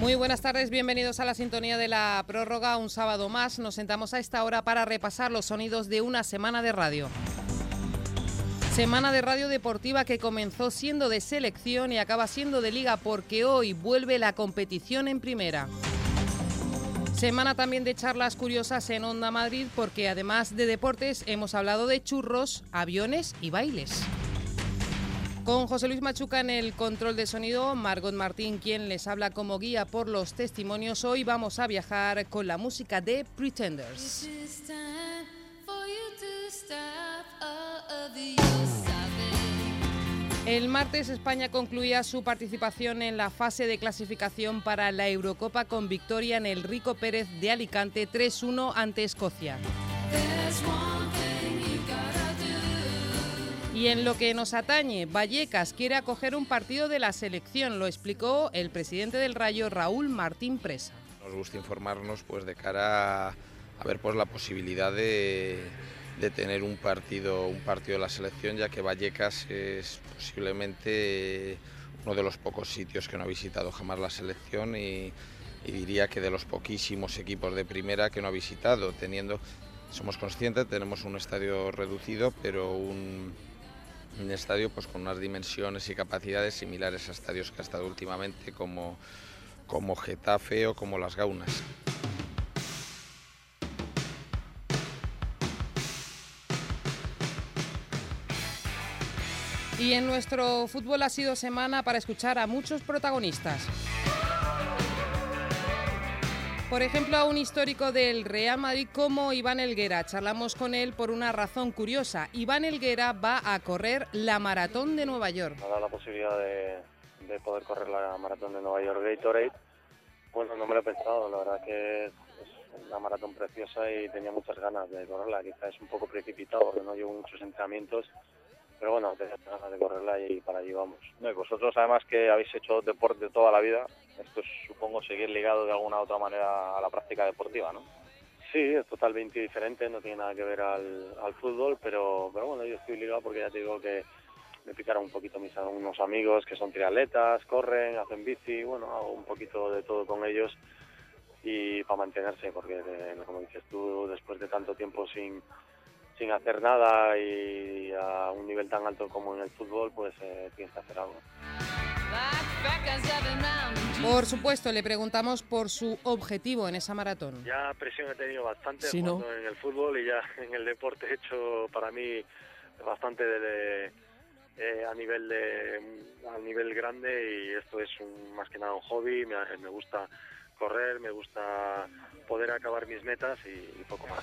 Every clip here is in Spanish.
Muy buenas tardes, bienvenidos a la sintonía de la prórroga. Un sábado más nos sentamos a esta hora para repasar los sonidos de una semana de radio. Semana de radio deportiva que comenzó siendo de selección y acaba siendo de liga porque hoy vuelve la competición en primera. Semana también de charlas curiosas en Onda Madrid porque además de deportes hemos hablado de churros, aviones y bailes. Con José Luis Machuca en el control de sonido, Margot Martín quien les habla como guía por los testimonios. Hoy vamos a viajar con la música de Pretenders. El martes España concluía su participación en la fase de clasificación para la Eurocopa con victoria en el Rico Pérez de Alicante 3-1 ante Escocia. Y en lo que nos atañe, Vallecas quiere acoger un partido de la selección, lo explicó el presidente del Rayo, Raúl Martín Presa. Nos gusta informarnos pues de cara a ver pues la posibilidad de tener un partido de la selección, ya que Vallecas es posiblemente uno de los pocos sitios que no ha visitado jamás la selección y diría que de los poquísimos equipos de primera que no ha visitado, somos conscientes, tenemos un estadio reducido, pero un estadio pues con unas dimensiones y capacidades similares a estadios que ha estado últimamente como Getafe o como Las Gaunas. Y en nuestro fútbol ha sido semana para escuchar a muchos protagonistas. Por ejemplo, a un histórico del Real Madrid como Iván Helguera. Charlamos con él por una razón curiosa. Iván Helguera va a correr la Maratón de Nueva York. Me ha dado la posibilidad de poder correr la Maratón de Nueva York Gatorade. Bueno, no me lo he pensado, la verdad que es una maratón preciosa y tenía muchas ganas de correrla. Quizás es un poco precipitado porque no llevo muchos entrenamientos, pero bueno, tenía ganas de correrla y para allí vamos. No, y vosotros además que habéis hecho deporte toda la vida, esto es, supongo, seguir ligado de alguna u otra manera a la práctica deportiva, ¿no? Sí, es totalmente diferente, no tiene nada que ver al fútbol, pero bueno, yo estoy ligado porque ya te digo que me picaron un poquito unos amigos que son triatletas, corren, hacen bici, bueno, hago un poquito de todo con ellos y para mantenerse, porque como dices tú, después de tanto tiempo sin hacer nada y a un nivel tan alto como en el fútbol, pues tienes que hacer algo. Por supuesto, le preguntamos por su objetivo en esa maratón. Ya presión he tenido bastante ¿Sí, jugando no? en el fútbol y ya en el deporte he hecho para mí bastante a nivel grande y esto es más que nada un hobby. Me gusta correr, me gusta poder acabar mis metas y poco más.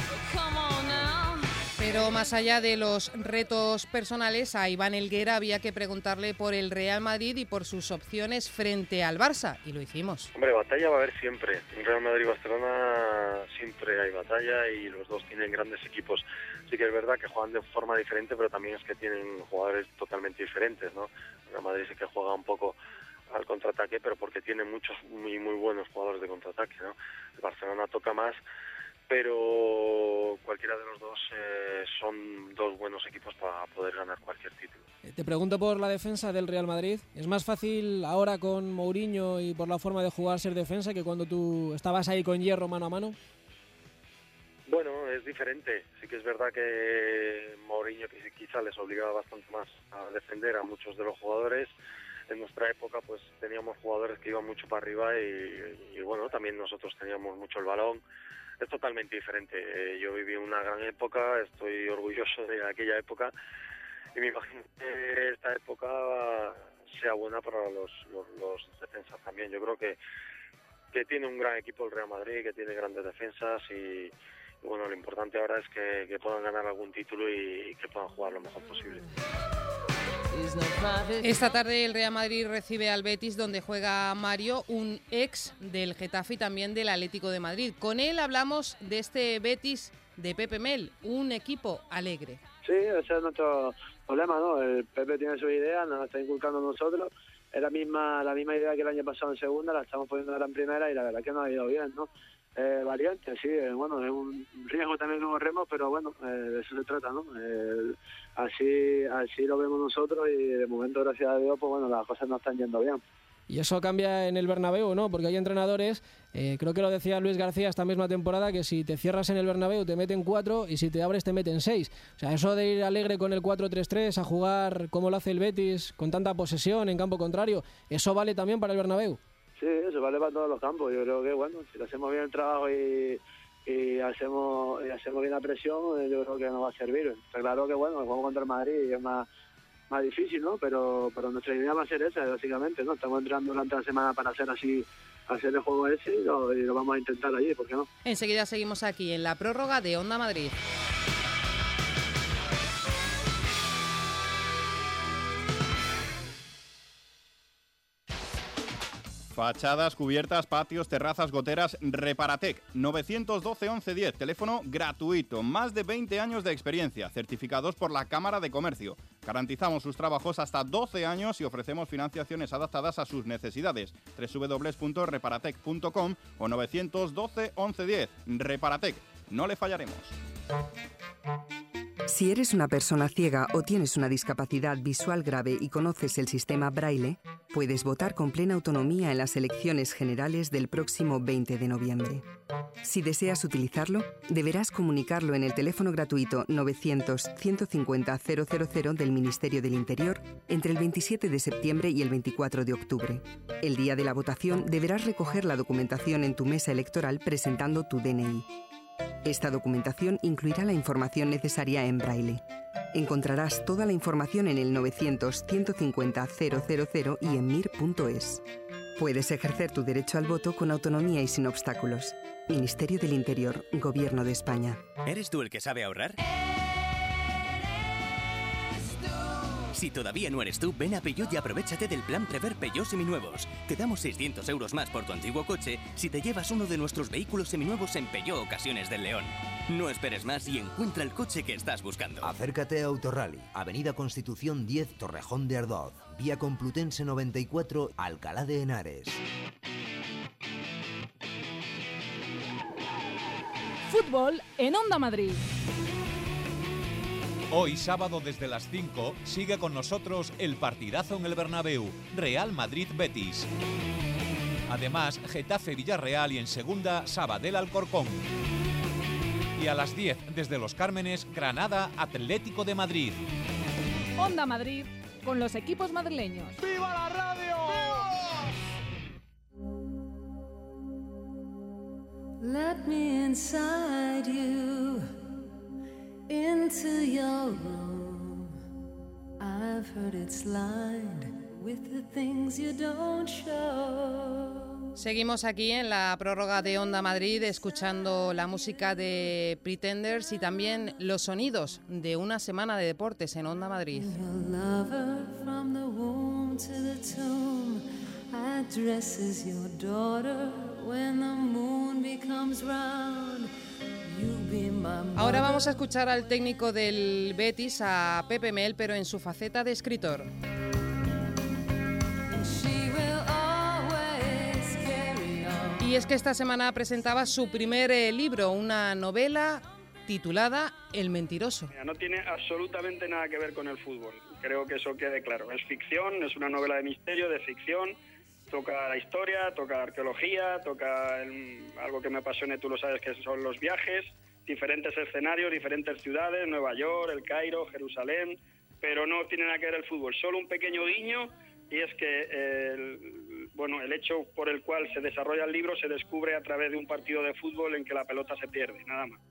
Pero más allá de los retos personales, a Iván Helguera había que preguntarle por el Real Madrid y por sus opciones frente al Barça, y lo hicimos. Hombre, batalla va a haber siempre. En Real Madrid y Barcelona siempre hay batalla y los dos tienen grandes equipos. Sí que es verdad que juegan de forma diferente, pero también es que tienen jugadores totalmente diferentes, ¿no? Real Madrid sí que juega un poco al contraataque, pero porque tiene muchos muy buenos jugadores de contraataque, ¿no? El Barcelona toca más, pero cualquiera de los dos son dos buenos equipos para poder ganar cualquier título. Te pregunto por la defensa del Real Madrid. ¿Es más fácil ahora con Mourinho y por la forma de jugar ser defensa que cuando tú estabas ahí con Hierro mano a mano? Bueno, es diferente. Sí que es verdad que Mourinho quizá les obligaba bastante más a defender a muchos de los jugadores. En nuestra época pues teníamos jugadores que iban mucho para arriba y bueno, también nosotros teníamos mucho el balón. Es totalmente diferente. Yo viví una gran época, estoy orgulloso de aquella época y me imagino que esta época sea buena para los defensas también. Yo creo que tiene un gran equipo el Real Madrid, que tiene grandes defensas y bueno, lo importante ahora es que puedan ganar algún título y que puedan jugar lo mejor posible. Esta tarde el Real Madrid recibe al Betis, donde juega Mario, un ex del Getafe y también del Atlético de Madrid. Con él hablamos de este Betis de Pepe Mel, un equipo alegre. Sí, ese es nuestro problema, ¿no? El Pepe tiene su idea, nos la está inculcando a nosotros. Es la misma idea que el año pasado en segunda, la estamos poniendo ahora en primera y la verdad que nos ha ido bien, ¿no? Variante, sí, bueno, es un riesgo también que corremos, pero bueno, de eso se trata, ¿no? Así lo vemos nosotros y de momento, gracias a Dios, pues bueno, las cosas nos están yendo bien. Y eso cambia en el Bernabéu, ¿no? Porque hay entrenadores, creo que lo decía Luis García esta misma temporada, que si te cierras en el Bernabéu te meten 4 y si te abres te meten 6. O sea, eso de ir alegre con el 4-3-3 a jugar como lo hace el Betis, con tanta posesión en campo contrario, ¿eso vale también para el Bernabéu? Sí, eso vale para todos los campos. Yo creo que, bueno, si hacemos bien el trabajo y hacemos bien la presión, yo creo que nos va a servir. Está claro que, bueno, jugamos contra el Madrid y es más difícil, ¿no? Pero nuestra idea va a ser esa, básicamente, ¿no? Estamos entrando durante la semana para hacer el juego ese y lo vamos a intentar allí, ¿por qué no? Enseguida seguimos aquí en la prórroga de Onda Madrid. Fachadas, cubiertas, patios, terrazas, goteras, Reparatec, 912 1110, teléfono gratuito, más de 20 años de experiencia, certificados por la Cámara de Comercio. Garantizamos sus trabajos hasta 12 años y ofrecemos financiaciones adaptadas a sus necesidades. www.reparatec.com o 912 1110. Reparatec, no le fallaremos. Si eres una persona ciega o tienes una discapacidad visual grave y conoces el sistema Braille, puedes votar con plena autonomía en las elecciones generales del próximo 20 de noviembre. Si deseas utilizarlo, deberás comunicarlo en el teléfono gratuito 900-150-000 del Ministerio del Interior entre el 27 de septiembre y el 24 de octubre. El día de la votación deberás recoger la documentación en tu mesa electoral presentando tu DNI. Esta documentación incluirá la información necesaria en braille. Encontrarás toda la información en el 900-150-000 y en mir.es. Puedes ejercer tu derecho al voto con autonomía y sin obstáculos. Ministerio del Interior, Gobierno de España. ¿Eres tú el que sabe ahorrar? Si todavía no eres tú, ven a Peugeot y aprovéchate del plan Prever Peugeot Seminuevos. Te damos 600 euros más por tu antiguo coche si te llevas uno de nuestros vehículos seminuevos en Peugeot Ocasiones del León. No esperes más y encuentra el coche que estás buscando. Acércate a Autorally, Avenida Constitución 10, Torrejón de Ardoz, Vía Complutense 94, Alcalá de Henares. Fútbol en Onda Madrid. Hoy, sábado desde las 5, sigue con nosotros el partidazo en el Bernabéu, Real Madrid-Betis. Además, Getafe-Villarreal y en segunda, Sabadell-Alcorcón. Y a las 10, desde Los Cármenes, Granada-Atlético de Madrid. Onda Madrid, con los equipos madrileños. ¡Viva la radio! Let me inside you. Into your room, I've heard it's lined with the things you don't show. Seguimos aquí en la prórroga de Onda Madrid escuchando la música de Pretenders y también los sonidos de una semana de deportes en Onda Madrid. Your lover from the womb to the tomb addresses your daughter when the moon becomes round. Ahora vamos a escuchar al técnico del Betis, a Pepe Mel, pero en su faceta de escritor. Y es que esta semana presentaba su primer libro, una novela titulada El mentiroso. No tiene absolutamente nada que ver con el fútbol, creo que eso quede claro. Es ficción, es una novela de misterio, de ficción. Toca la historia, toca la arqueología, toca algo que me apasiona, tú lo sabes, que son los viajes, diferentes escenarios, diferentes ciudades, Nueva York, El Cairo, Jerusalén, pero no tiene nada que ver el fútbol, solo un pequeño guiño, y es que el hecho por el cual se desarrolla el libro se descubre a través de un partido de fútbol en que la pelota se pierde, nada más.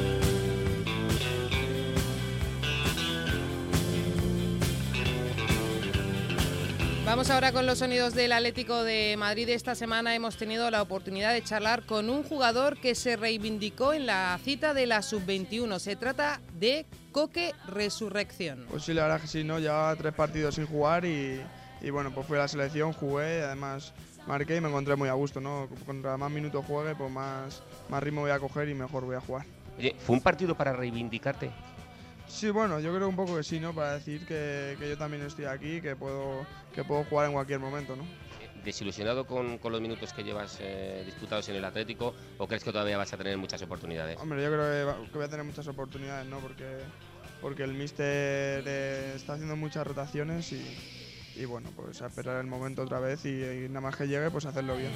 Vamos ahora con los sonidos del Atlético de Madrid. Esta semana hemos tenido la oportunidad de charlar con un jugador que se reivindicó en la cita de la Sub-21. Se trata de Coque Resurrección. Pues sí, la verdad que sí, ¿no? Llevaba 3 partidos sin jugar y bueno, pues fui a la selección, jugué, además marqué y me encontré muy a gusto, ¿no? Contra más minutos juegue, pues más ritmo voy a coger y mejor voy a jugar. Oye, ¿fue un partido para reivindicarte? Sí, bueno, yo creo un poco que sí, ¿no? Para decir que yo también estoy aquí, que puedo jugar en cualquier momento, ¿no? ¿Desilusionado con los minutos que llevas disputados en el Atlético o crees que todavía vas a tener muchas oportunidades? Hombre, yo creo que voy a tener muchas oportunidades, ¿no? Porque el míster está haciendo muchas rotaciones y bueno, pues a esperar el momento otra vez y nada más que llegue, pues hacerlo bien.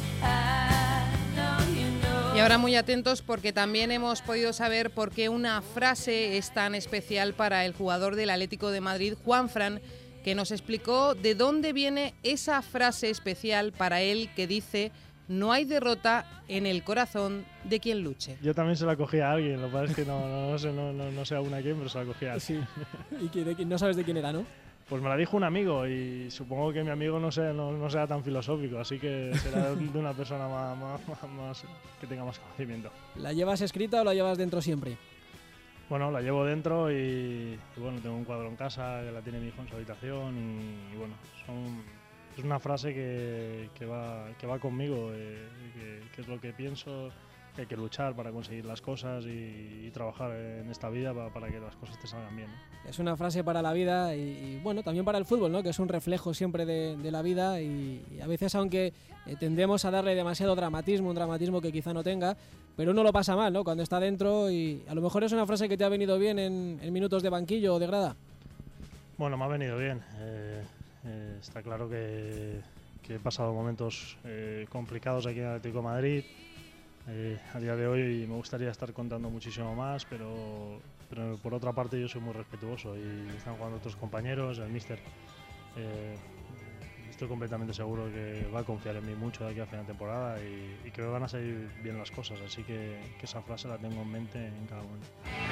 Y ahora muy atentos porque también hemos podido saber por qué una frase es tan especial para el jugador del Atlético de Madrid, Juanfran, que nos explicó de dónde viene esa frase especial para él que dice: no hay derrota en el corazón de quien luche. Yo también se la cogí a alguien, lo que pasa es que no sé aún a quién, pero se la cogí a alguien. Sí. Y no sabes de quién era, ¿no? Pues me la dijo un amigo y supongo que mi amigo no sea tan filosófico, así que será de una persona más que tenga más conocimiento. ¿La llevas escrita o la llevas dentro siempre? Bueno, la llevo dentro y bueno, tengo un cuadro en casa que la tiene mi hijo en su habitación y bueno, es una frase que va conmigo, que es lo que pienso, que hay que luchar para conseguir las cosas y trabajar en esta vida para que las cosas te salgan bien, ¿no? Es una frase para la vida y bueno, también para el fútbol, ¿no? Que es un reflejo siempre de la vida y a veces, aunque tendemos a darle demasiado dramatismo, un dramatismo que quizá no tenga, pero uno lo pasa mal, ¿no? Cuando está dentro, y a lo mejor es una frase que te ha venido bien en minutos de banquillo o de grada. Bueno, me ha venido bien. Está claro que he pasado momentos complicados aquí en Atlético de Madrid. A día de hoy me gustaría estar contando muchísimo más, pero por otra parte yo soy muy respetuoso y están jugando otros compañeros, el míster. Estoy completamente seguro que va a confiar en mí mucho de aquí a final de temporada y que me van a salir bien las cosas, así que esa frase la tengo en mente en cada momento.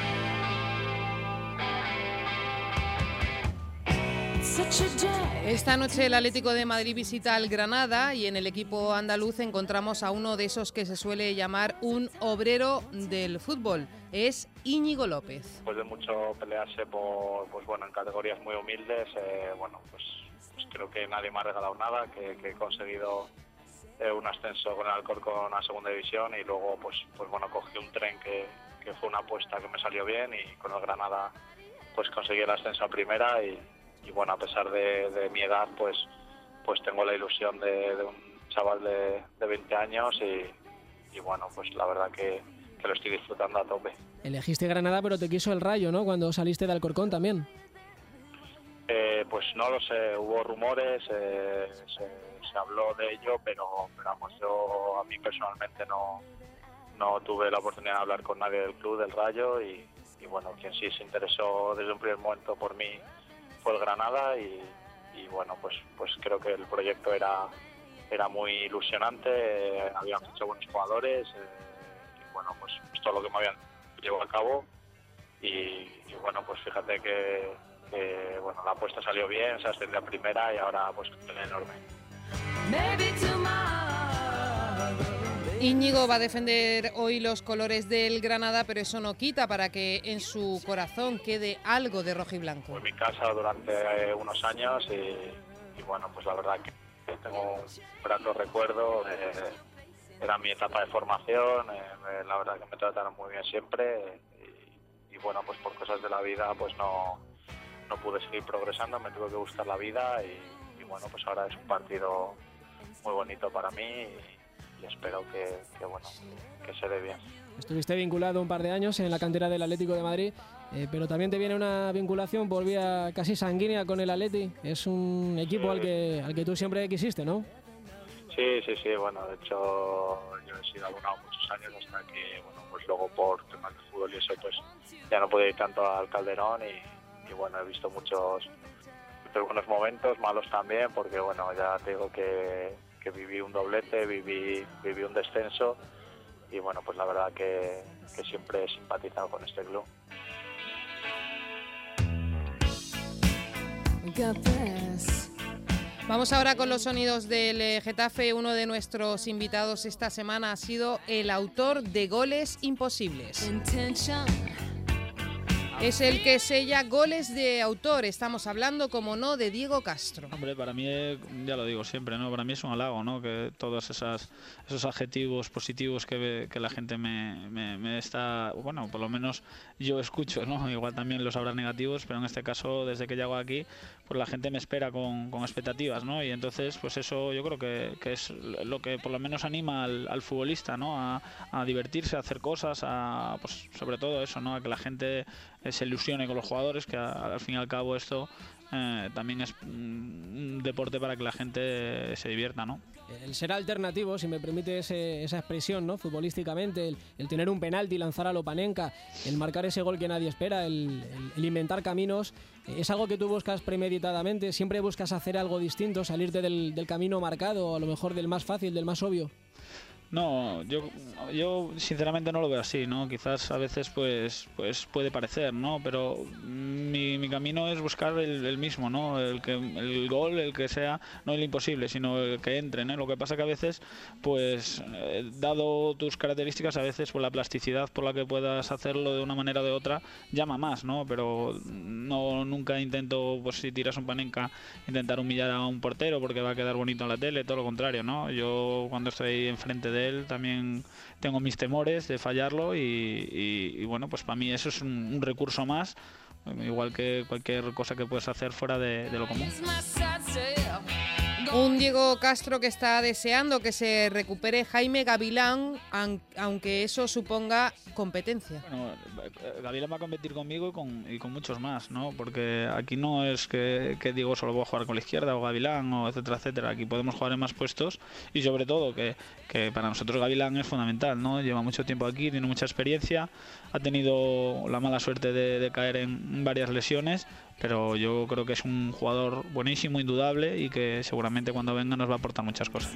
Esta noche el Atlético de Madrid visita al Granada y en el equipo andaluz encontramos a uno de esos que se suele llamar un obrero del fútbol. Es Íñigo López. Después de mucho pelearse en categorías muy humildes, pues creo que nadie me ha regalado nada, que he conseguido un ascenso con el Alcorcón a segunda división y luego cogí un tren que fue una apuesta que me salió bien y con el Granada pues conseguí el ascenso a primera y bueno, a pesar de mi edad, pues tengo la ilusión de un chaval de 20 años y bueno, pues la verdad que lo estoy disfrutando a tope. Elegiste Granada, pero te quiso el Rayo, ¿no? Cuando saliste de Alcorcón también. Pues no lo sé, hubo rumores, se habló de ello, pero vamos, yo a mí personalmente no tuve la oportunidad de hablar con nadie del club, del Rayo y bueno, quien sí se interesó desde un primer momento por mí fue el Granada y bueno, pues creo que el proyecto era muy ilusionante, habían hecho buenos jugadores y bueno, pues todo lo que me habían llevado a cabo y bueno, pues fíjate que la apuesta salió bien, se ascendió a primera y ahora pues es enorme. Íñigo va a defender hoy los colores del Granada, pero eso no quita para que en su corazón quede algo de rojiblanco. Fue mi casa durante unos años y bueno, pues la verdad que tengo un grato recuerdo, era mi etapa de formación, la verdad que me trataron muy bien siempre y bueno, pues por cosas de la vida pues no pude seguir progresando, me tuve que buscar la vida y bueno, pues ahora es un partido muy bonito para mí y espero que se dé bien. Estuviste vinculado un par de años en la cantera del Atlético de Madrid, pero también te viene una vinculación, volvía casi sanguínea con el Atleti. Es un equipo al que tú siempre quisiste, ¿no? Sí, bueno, de hecho yo he sido abonado muchos años hasta que, bueno, pues luego por temas de fútbol y eso, pues ya no pude ir tanto al Calderón y bueno, he visto muchos buenos momentos, malos también, porque bueno, ya te digo que viví un doblete, viví un descenso y bueno, pues la verdad que siempre he simpatizado con este club. Vamos ahora con los sonidos del Getafe. Uno de nuestros invitados esta semana ha sido el autor de Goles Imposibles. Es el que sella goles de autor. Estamos hablando, como no, de Diego Castro. Hombre, para mí, ya lo digo siempre, ¿no? Para mí es un halago, ¿no? Que todos esos adjetivos positivos que la gente me está... Bueno, por lo menos yo escucho, ¿no? Igual también los habrá negativos, pero en este caso, desde que llego aquí, pues la gente me espera con expectativas, ¿no? Y entonces, pues eso yo creo que es lo que por lo menos anima al futbolista, ¿no? A divertirse, a hacer cosas, pues sobre todo eso, ¿no? A que la gente se ilusione con los jugadores, que al fin y al cabo esto también es un deporte para que la gente se divierta, ¿no? El ser alternativo, si me permite esa expresión, ¿no? Futbolísticamente, el tener un penalti, lanzar a Lopanenka, el marcar ese gol que nadie espera, el inventar caminos, es algo que tú buscas premeditadamente, siempre buscas hacer algo distinto, salirte del camino marcado, a lo mejor del más fácil, del más obvio. No, yo sinceramente no lo veo así, ¿no? Quizás a veces pues puede parecer, ¿no? Pero mi camino es buscar el mismo, ¿no? El gol, el que sea, no el imposible, sino el que entre, ¿no? Lo que pasa que a veces, pues, dado tus características, a veces por la plasticidad por la que puedas hacerlo de una manera o de otra, llama más, ¿no? Pero nunca intento, pues si tiras un Panenka, intentar humillar a un portero porque va a quedar bonito en la tele, todo lo contrario, ¿no? Yo cuando estoy enfrente de él también tengo mis temores de fallarlo y bueno, pues para mí eso es un recurso más, igual que cualquier cosa que puedes hacer fuera de lo común. Un Diego Castro que está deseando que se recupere Jaime Gavilán, aunque eso suponga competencia. Bueno, Gavilán va a competir conmigo y con muchos más, ¿no? Porque aquí no es que Diego solo va a jugar con la izquierda o Gavilán o etcétera, etcétera. Aquí podemos jugar en más puestos y sobre todo que para nosotros Gavilán es fundamental, ¿no? Lleva mucho tiempo aquí, tiene mucha experiencia, ha tenido la mala suerte de caer en varias lesiones, pero yo creo que es un jugador buenísimo, indudable, y que seguramente cuando venga nos va a aportar muchas cosas.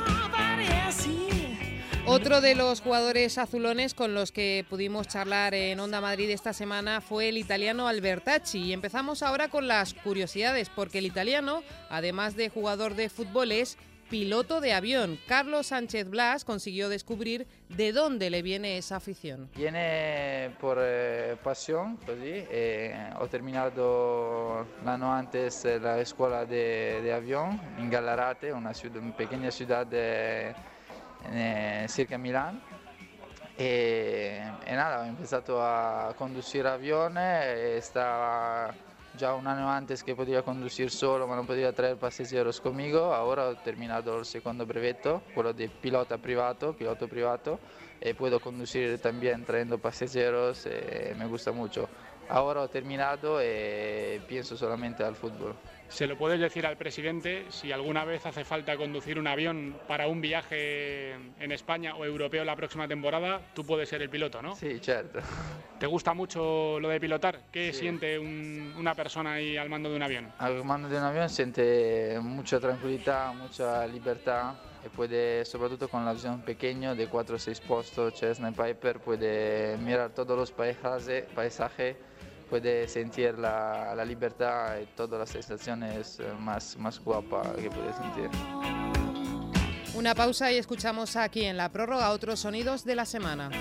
Otro de los jugadores azulones con los que pudimos charlar en Onda Madrid esta semana fue el italiano Albertacci. Y empezamos ahora con las curiosidades, porque el italiano, además de jugador de fútbol, es piloto de avión. Carlos Sánchez Blas consiguió descubrir de dónde le viene esa afición. Viene por pasión, così. Ho terminato l'anno antes la escuela de avión en Gallarate, una pequeña ciudad cerca de Milán. E nada, ho iniziato a conducir aviones, estaba ya un año antes que podía conducir solo, ma non podía traer pasajeros conmigo. Ahora ho terminato el segundo brevetto, quello di piloto privato, e puedo conducir también trayendo pasajeros, me gusta mucho. Ahora he terminado y pienso solamente al fútbol. ¿Se lo puedes decir al presidente si alguna vez hace falta conducir un avión para un viaje en España o europeo la próxima temporada? Tú puedes ser el piloto, ¿no? Sí, cierto. ¿Te gusta mucho lo de pilotar? ¿Qué siente una persona ahí al mando de un avión? Al mando de un avión siente mucha tranquilidad, mucha libertad. Y puede, sobre todo con el avión pequeño de 4 o 6 puestos, Cessna Piper, puede mirar todos los paisajes, puede sentir la libertad y todas las sensaciones más guapas que puede sentir. Una pausa y escuchamos aquí en la prórroga otros sonidos de la semana.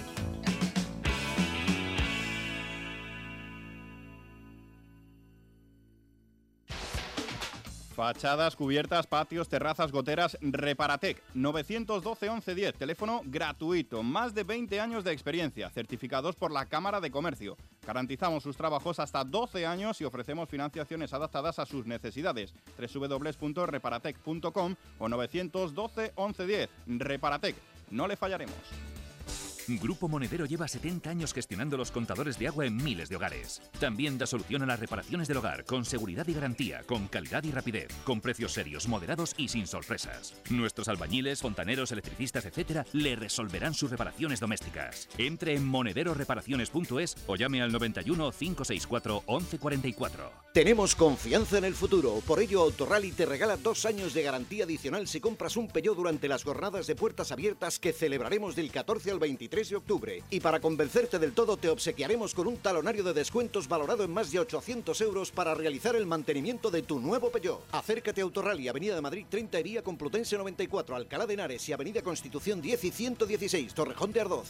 Fachadas, cubiertas, patios, terrazas, goteras, Reparatec, 912 1110, teléfono gratuito, más de 20 años de experiencia, certificados por la Cámara de Comercio. Garantizamos sus trabajos hasta 12 años y ofrecemos financiaciones adaptadas a sus necesidades. www.reparatec.com o 912 1110. Reparatec, no le fallaremos. Grupo Monedero lleva 70 años gestionando los contadores de agua en miles de hogares. También da solución a las reparaciones del hogar, con seguridad y garantía, con calidad y rapidez, con precios serios, moderados y sin sorpresas. Nuestros albañiles, fontaneros, electricistas, etc. le resolverán sus reparaciones domésticas. Entre en monederoreparaciones.es o llame al 91 564 1144. Tenemos confianza en el futuro, por ello Autorally te regala 2 años de garantía adicional si compras un Peugeot durante las jornadas de puertas abiertas que celebraremos del 14 al 23 de octubre. Y para convencerte del todo te obsequiaremos con un talonario de descuentos valorado en más de 800 euros para realizar el mantenimiento de tu nuevo Peugeot. Acércate a Autorally, Avenida de Madrid 30 y Vía Complutense 94, Alcalá de Henares y Avenida Constitución 10 y 116, Torrejón de Ardoz.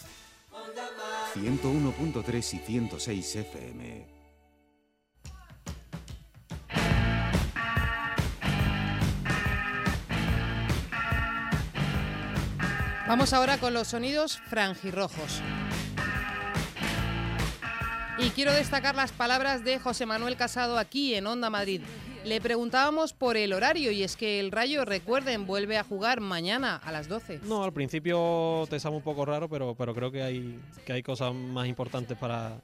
101.3 y 106 FM. Vamos ahora con los sonidos franjirrojos. Y quiero destacar las palabras de José Manuel Casado aquí en Onda Madrid. Le preguntábamos por el horario y es que el Rayo, recuerden, vuelve a jugar mañana a las 12. No, al principio te sabe un poco raro, pero creo que hay cosas más importantes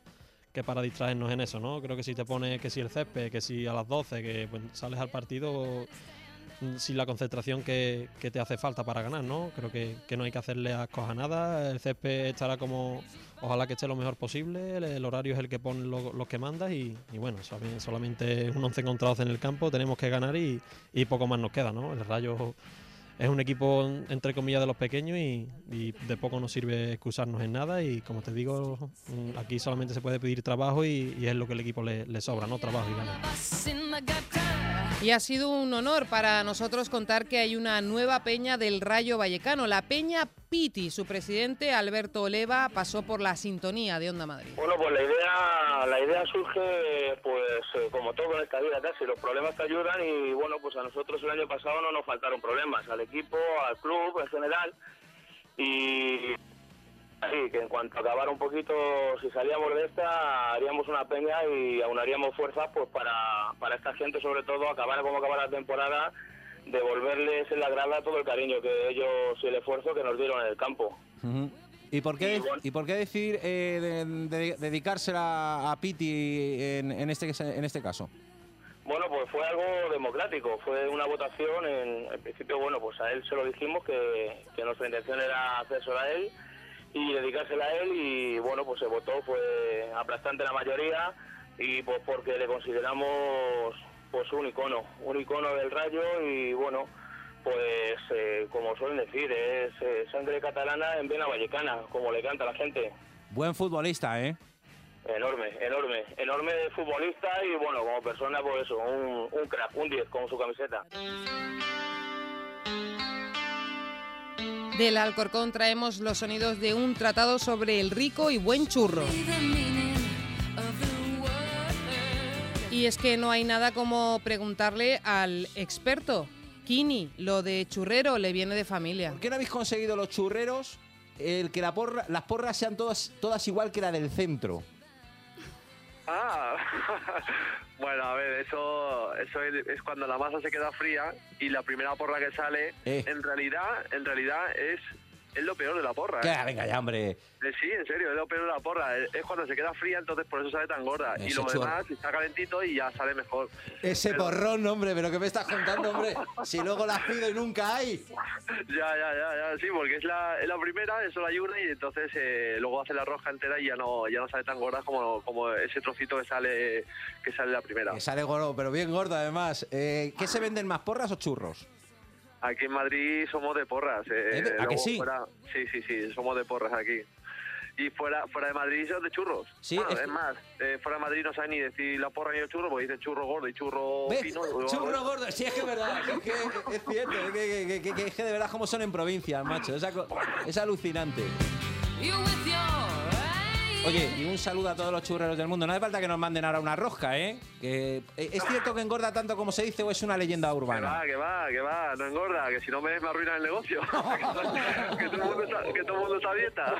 que para distraernos en eso, ¿no? Creo que si te pones que si el césped, que si a las 12, que pues, sales al partido sin la concentración que te hace falta para ganar, ¿no? Creo que no hay que hacerle ascos a nada. El césped estará como, ojalá que esté lo mejor posible. El horario es el que ponen los que mandas y bueno, solamente un 11 contra 12 en el campo, tenemos que ganar y poco más nos queda, ¿no? El Rayo es un equipo, entre comillas, de los pequeños y de poco nos sirve excusarnos en nada y, como te digo, aquí solamente se puede pedir trabajo y es lo que el equipo le sobra, ¿no? Trabajo y ganas. Y ha sido un honor para nosotros contar que hay una nueva peña del Rayo Vallecano, la Peña Piti. Su presidente, Alberto Oleva, pasó por la sintonía de Onda Madrid. Bueno, pues la idea surge, pues como todo en esta vida casi, los problemas te ayudan y bueno, pues a nosotros el año pasado no nos faltaron problemas, al equipo, al club en general, y así que en cuanto acabara un poquito, si salíamos de esta, haríamos una peña y aunaríamos fuerzas pues para esta gente, sobre todo, acabara como acabara la temporada, devolverles en la grada todo el cariño que ellos y el esfuerzo que nos dieron en el campo. Uh-huh. ¿Y por qué decidir dedicársela a Piti en este caso? Bueno, pues fue algo democrático, fue una votación, en principio, bueno, pues a él se lo dijimos que nuestra intención era hacérsela a él y dedicársela a él y bueno, pues se votó, fue aplastante la mayoría y pues porque le consideramos pues un icono del Rayo y bueno, pues como suelen decir, es sangre catalana en vena vallecana, como le canta a la gente. Buen futbolista, ¿eh? Enorme futbolista y bueno, como persona, pues eso, un crack, un 10 con su camiseta. Del Alcorcón traemos los sonidos de un tratado sobre el rico y buen churro. Y es que no hay nada como preguntarle al experto. Kini, lo de churrero le viene de familia. ¿Por qué no habéis conseguido los churreros el que las porras sean todas igual que la del centro? Bueno, a ver, eso es cuando la masa se queda fría y la primera porra que sale, en realidad es lo peor de la porra. Venga ya, hombre. Sí, en serio, es lo peor de la porra. Es cuando se queda fría, entonces por eso sale tan gorda. Y lo demás está calentito y ya sale mejor. Ese porrón, hombre, pero ¿qué me estás contando, hombre? Si luego las pido y nunca hay. Ya, sí, porque es la primera, es solo hay una y entonces luego hace la rosca entera y ya no sale tan gorda como ese trocito que sale la primera. Que sale gordo, pero bien gordo además. ¿Qué se venden más, porras o churros? Aquí en Madrid somos de porras. ¿A que sí? Sí, somos de porras aquí. Y fuera de Madrid son de churros. Sí, bueno, es más, fuera de Madrid no saben ni decir la porra ni el churro, porque dicen churro gordo y churro fino. Churro gordo, sí, es que es verdad, es cierto, que de verdad como son en provincia, macho, es alucinante. Oye, y un saludo a todos los churreros del mundo. No hace falta que nos manden ahora una rosca, ¿eh? ¿Es cierto que engorda tanto como se dice o es una leyenda urbana? Que va, no engorda, que si no me arruina el negocio. que todo el mundo está a dieta.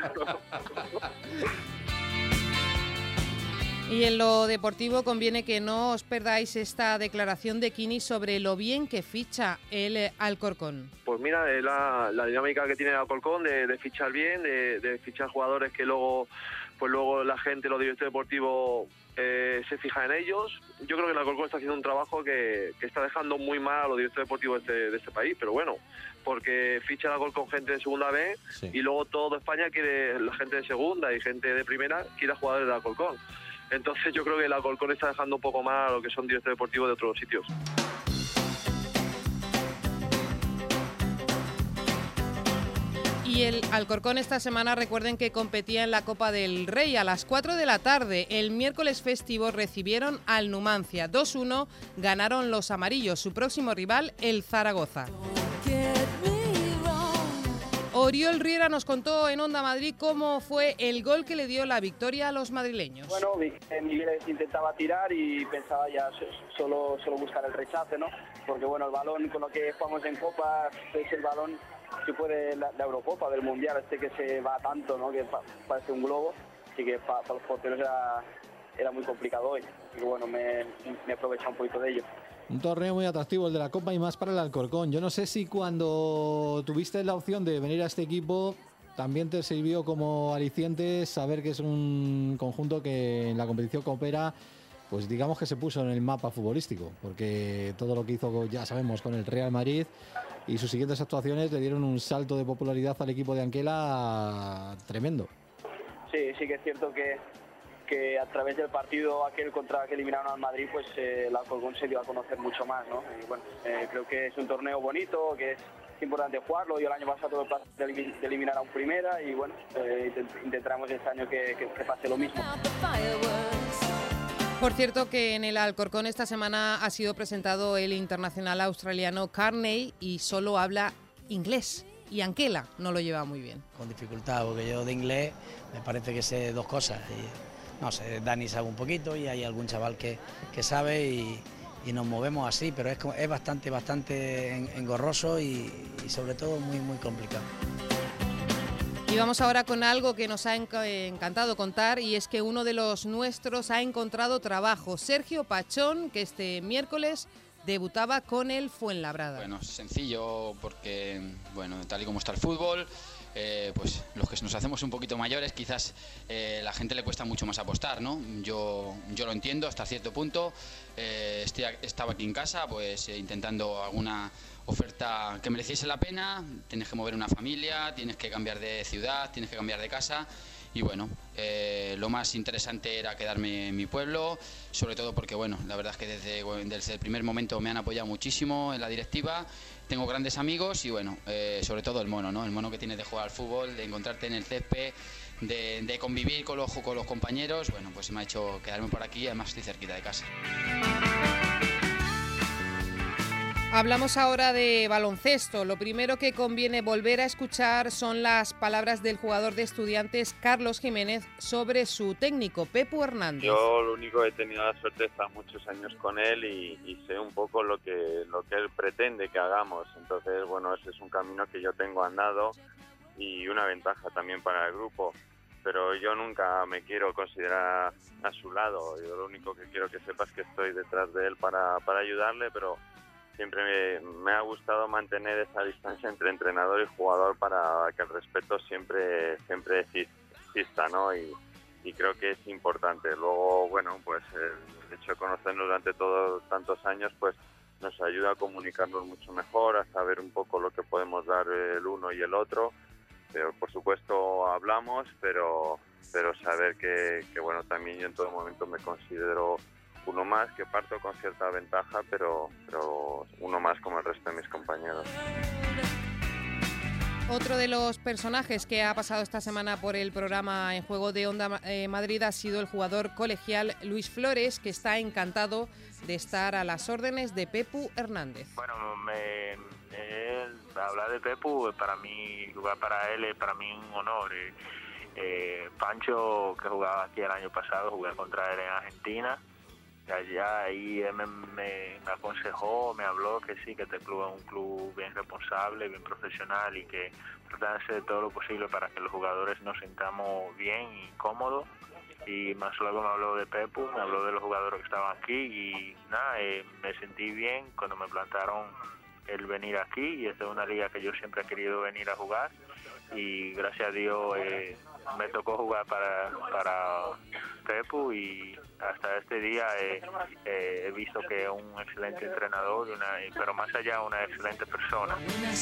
Y en lo deportivo conviene que no os perdáis esta declaración de Kini sobre lo bien que ficha el Alcorcón. Pues mira, la dinámica que tiene el Alcorcón de fichar bien, de fichar jugadores que luego la gente, los directores deportivos se fija en ellos. Yo creo que el Alcorcón está haciendo un trabajo que está dejando muy mal a los directores deportivos de este país, pero bueno, porque ficha el Alcorcón gente de segunda B sí. Y luego toda España quiere la gente de segunda y gente de primera quiere jugadores del Alcorcón. Entonces yo creo que el Alcorcón está dejando un poco más a lo que son directores deportivos de otros sitios. Y el Alcorcón esta semana, recuerden que competía en la Copa del Rey a las 4 de la tarde. El miércoles festivo recibieron al Numancia. 2-1 ganaron los amarillos. Su próximo rival, el Zaragoza. Oriol Riera nos contó en Onda Madrid cómo fue el gol que le dio la victoria a los madrileños. Bueno, Miguel intentaba tirar y pensaba ya solo buscar el rechace, ¿no? Porque bueno, el balón con lo que jugamos en Copa es el balón que puede la Eurocopa, del Mundial, que se va tanto, ¿no? Que parece un globo, así que para los porteros era muy complicado hoy. Y bueno, me aproveché un poquito de ello. Un torneo muy atractivo el de la Copa y más para el Alcorcón. Yo no sé si cuando tuviste la opción de venir a este equipo también te sirvió como aliciente saber que es un conjunto que en la competición coopera, pues digamos que se puso en el mapa futbolístico, porque todo lo que hizo, ya sabemos, con el Real Madrid y sus siguientes actuaciones le dieron un salto de popularidad al equipo de Anquela tremendo. Sí, sí que es cierto que a través del partido aquel contra que eliminaron al Madrid, pues el Alcorcón se dio a conocer mucho más, ¿no? Y bueno, creo que es un torneo bonito, que es importante jugarlo. Yo el año pasado tuve el placer de eliminar a un primera y bueno, intentaremos este año que pase lo mismo. Por cierto, que en el Alcorcón esta semana ha sido presentado el internacional australiano Carney y solo habla inglés. Y Anquela no lo lleva muy bien. Con dificultad, porque yo de inglés me parece que sé dos cosas. No sé, Dani sabe un poquito y hay algún chaval que sabe y nos movemos así, pero es bastante engorroso y sobre todo muy complicado. Y vamos ahora con algo que nos ha encantado contar, y es que uno de los nuestros ha encontrado trabajo. Sergio Pachón, que este miércoles debutaba con el Fuenlabrada. Bueno, sencillo porque, bueno, tal y como está el fútbol, pues los que nos hacemos un poquito mayores, quizás la gente le cuesta mucho más apostar, ¿no? Yo lo entiendo hasta cierto punto. Estaba aquí en casa, pues intentando alguna oferta que mereciese la pena. Tienes que mover una familia, tienes que cambiar de ciudad, tienes que cambiar de casa. Y bueno, lo más interesante era quedarme en mi pueblo, sobre todo porque, bueno, la verdad es que desde el primer momento me han apoyado muchísimo en la directiva, tengo grandes amigos y, bueno, sobre todo el mono, ¿no? El mono que tienes de jugar al fútbol, de encontrarte en el césped, de convivir con los compañeros, bueno, pues me ha hecho quedarme por aquí y además estoy cerquita de casa. Hablamos ahora de baloncesto. Lo primero que conviene volver a escuchar son las palabras del jugador de Estudiantes, Carlos Jiménez, sobre su técnico, Pepu Hernández. Yo lo único que he tenido la suerte de estar muchos años con él y sé un poco lo que él pretende que hagamos. Entonces, bueno, ese es un camino que yo tengo andado y una ventaja también para el grupo. Pero yo nunca me quiero considerar a su lado. Yo lo único que quiero que sepa es que estoy detrás de él para ayudarle, pero siempre me ha gustado mantener esa distancia entre entrenador y jugador para que el respeto siempre exista, ¿no? Y creo que es importante. Luego, bueno, pues el hecho de conocernos durante todos tantos años, pues nos ayuda a comunicarnos mucho mejor, a saber un poco lo que podemos dar el uno y el otro. Pero, por supuesto, hablamos, pero saber que bueno, también yo en todo momento me considero uno más, que parto con cierta ventaja, pero uno más como el resto de mis compañeros. Otro de los personajes que ha pasado esta semana por el programa En Juego de Onda Madrid ha sido el jugador colegial Luis Flores, que está encantado de estar a las órdenes de Pepu Hernández. Bueno, hablar de Pepu, para mí, jugar para él es para mí un honor. Pancho, que jugaba aquí el año pasado, jugué contra él en Argentina. Allá ahí él me aconsejó, me habló que sí, que este club es un club bien responsable, bien profesional y que tratan de hacer todo lo posible para que los jugadores nos sintamos bien y cómodos. Y más luego me habló de Pepu, me habló de los jugadores que estaban aquí y nada, me sentí bien cuando me plantaron el venir aquí, y esta es una liga que yo siempre he querido venir a jugar y gracias a Dios me tocó jugar para Pepu y hasta este día he visto que es un excelente entrenador, pero más allá una excelente persona.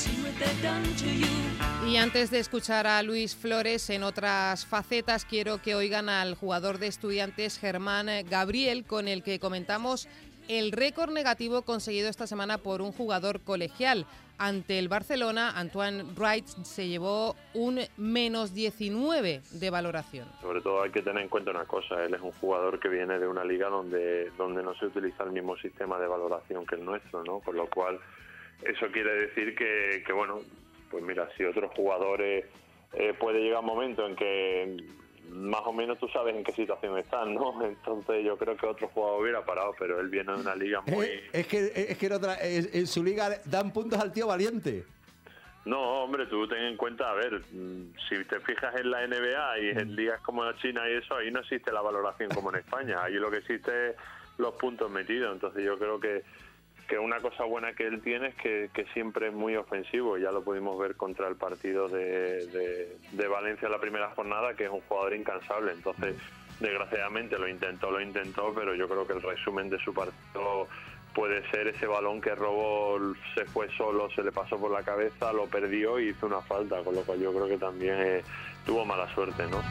Y antes de escuchar a Luis Flores en otras facetas, quiero que oigan al jugador de Estudiantes, Germán Gabriel, con el que comentamos el récord negativo conseguido esta semana por un jugador colegial. Ante el Barcelona, Antoine Wright se llevó un -19 de valoración. Sobre todo hay que tener en cuenta una cosa, él es un jugador que viene de una liga donde no se utiliza el mismo sistema de valoración que el nuestro, ¿no? Con lo cual, eso quiere decir que bueno, pues mira, si otros jugadores puede llegar un momento en que más o menos tú sabes en qué situación están, ¿no? Entonces yo creo que otro jugador hubiera parado, pero él viene de una liga muy... Es que en su liga dan puntos al tío valiente. No, hombre, tú ten en cuenta, a ver, si te fijas en la NBA y en ligas como la China y eso, ahí no existe la valoración como en España, ahí lo que existe es los puntos metidos, entonces yo creo que que una cosa buena que él tiene es que siempre es muy ofensivo. Ya lo pudimos ver contra el partido de Valencia en la primera jornada, que es un jugador incansable. Entonces, desgraciadamente lo intentó, pero yo creo que el resumen de su partido puede ser ese balón que robó, se fue solo, se le pasó por la cabeza, lo perdió y hizo una falta, con lo cual yo creo que también tuvo mala suerte, ¿no?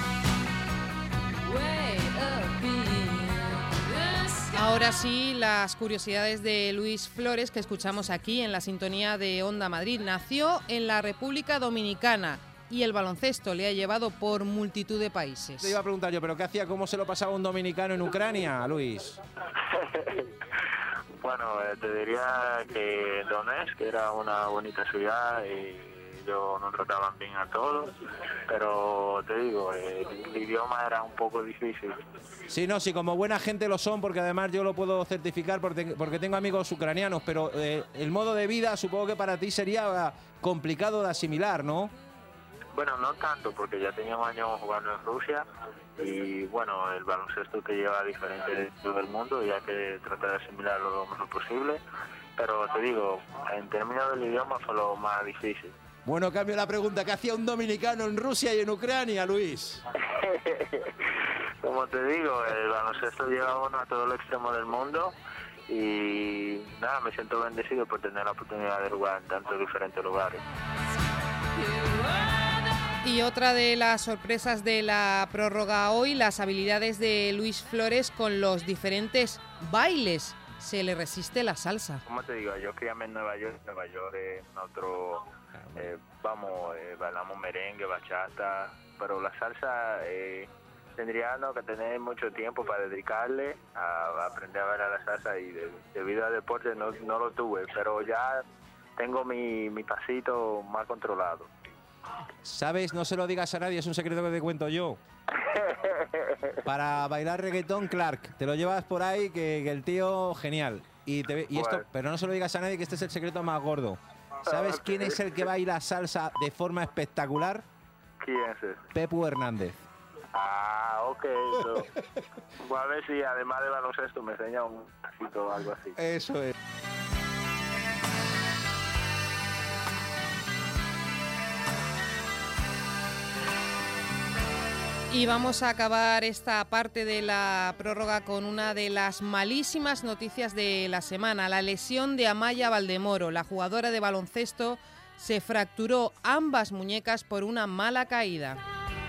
Ahora sí, las curiosidades de Luis Flores, que escuchamos aquí en la sintonía de Onda Madrid. Nació en la República Dominicana y el baloncesto le ha llevado por multitud de países. Te iba a preguntar yo, ¿pero qué hacía? ¿Cómo se lo pasaba un dominicano en Ucrania, Luis? Bueno, te diría que Donetsk, que era una bonita ciudad y ellos nos trataban bien a todos, pero te digo, el idioma era un poco difícil. Sí, no, sí, como buena gente lo son, porque además yo lo puedo certificar porque tengo amigos ucranianos, pero el modo de vida supongo que para ti sería complicado de asimilar, ¿no? Bueno, no tanto, porque ya teníamos años jugando en Rusia y bueno, el baloncesto te lleva a diferentes sitios del mundo y hay que tratar de asimilarlo lo mejor posible, pero te digo, en términos del idioma fue lo más difícil. Bueno, cambio la pregunta, ¿qué hacía un dominicano en Rusia y en Ucrania, Luis? Como te digo, el baloncesto lleva a uno a todo el extremo del mundo y nada, me siento bendecido por tener la oportunidad de jugar en tantos diferentes lugares. Y otra de las sorpresas de la prórroga hoy, las habilidades de Luis Flores con los diferentes bailes. Se le resiste la salsa. Como te digo, yo criame en Nueva York es nosotros bailamos merengue, bachata, pero la salsa tendría que tener mucho tiempo para dedicarle a aprender a bailar la salsa y debido al deporte no lo tuve, pero ya tengo mi pasito más controlado. ¿Sabes? No se lo digas a nadie, es un secreto que te cuento yo. Para bailar reggaetón, Clark, te lo llevas por ahí, que el tío, genial. Esto, pero no se lo digas a nadie, que este es el secreto más gordo. ¿Sabes quién es el que baila salsa de forma espectacular? ¿Quién es ese? Pepu Hernández. Ah, ok. Voy a ver si además de baloncesto me enseña un pasito o algo así. Eso es. Y vamos a acabar esta parte de la prórroga con una de las malísimas noticias de la semana. La lesión de Amaya Valdemoro, la jugadora de baloncesto, se fracturó ambas muñecas por una mala caída.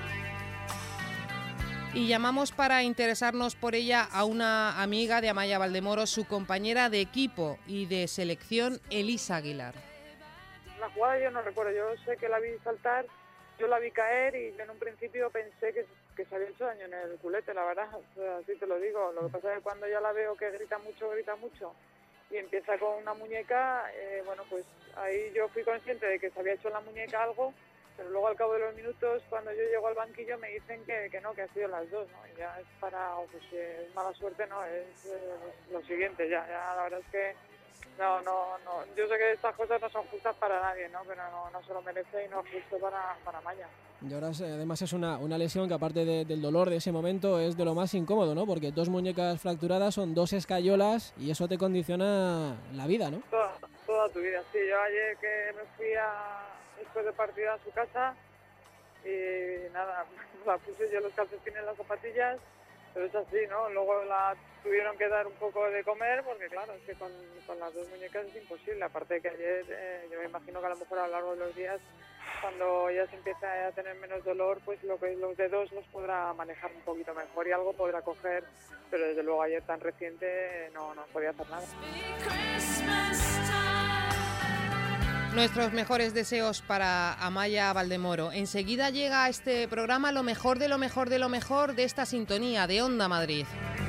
Y llamamos para interesarnos por ella a una amiga de Amaya Valdemoro, su compañera de equipo y de selección, Elisa Aguilar. La jugada yo no recuerdo, yo sé que la vi saltar. Yo la vi caer y yo en un principio pensé que se había hecho daño en el culete, la verdad, o sea, así te lo digo. Lo que pasa es que cuando ya la veo que grita mucho y empieza con una muñeca, bueno, pues ahí yo fui consciente de que se había hecho en la muñeca algo, pero luego al cabo de los minutos, cuando yo llego al banquillo, me dicen que no, que ha sido las dos, ¿no? Y ya es pues si es mala suerte, no, es lo siguiente, ya la verdad es que no, yo sé que estas cosas no son justas para nadie, ¿no? Pero no se lo merece y no es justo para Maya. Y ahora además es una lesión que aparte del dolor de ese momento es de lo más incómodo, ¿no? Porque 2 muñecas fracturadas son 2 escayolas y eso te condiciona la vida, ¿no? Toda tu vida, sí. Yo ayer que me fui después de partido a su casa y nada, la puse yo los calcetines en las zapatillas, pero es así, ¿no? Luego la tuvieron que dar un poco de comer porque claro, es que con las 2 muñecas es imposible. Aparte de que ayer yo me imagino que a lo mejor a lo largo de los días, cuando ya se empieza a tener menos dolor, pues los dedos los podrá manejar un poquito mejor y algo podrá coger, pero desde luego ayer tan reciente no podía hacer nada. Nuestros mejores deseos para Amaya Valdemoro. Enseguida llega a este programa lo mejor de lo mejor de lo mejor de esta sintonía de Onda Madrid.